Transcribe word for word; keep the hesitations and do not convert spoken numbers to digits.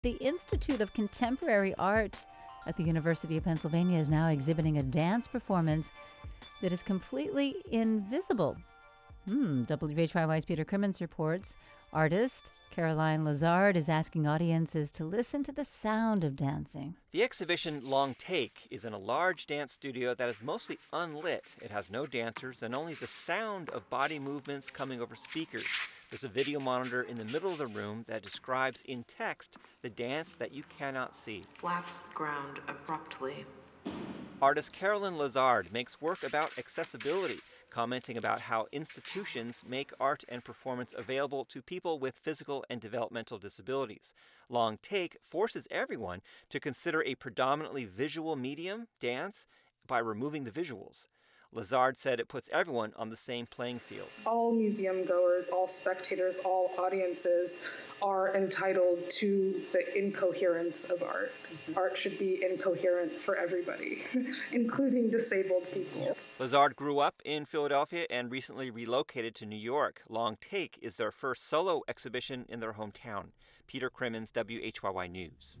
The Institute of Contemporary Art at the University of Pennsylvania is now exhibiting a dance performance that is completely invisible. Hmm, W H Y Y's Peter Crimmins reports artist Caroline Lazard is asking audiences to listen to the sound of dancing. The exhibition Long Take is in a large dance studio that is mostly unlit. It has no dancers and only the sound of body movements coming over speakers. There's a video monitor in the middle of the room that describes in text the dance that you cannot see. Slaps ground abruptly. Artist Caroline Lazard makes work about accessibility, commenting about how institutions make art and performance available to people with physical and developmental disabilities. Long Take forces everyone to consider a predominantly visual medium, dance, by removing the visuals. Lazard said it puts everyone on the same playing field. All museum goers, all spectators, all audiences are entitled to the incoherence of art. Mm-hmm. Art should be incoherent for everybody, including disabled people. Lazard grew up in Philadelphia and recently relocated to New York. Long Take is their first solo exhibition in their hometown. Peter Crimmins, W H Y Y News.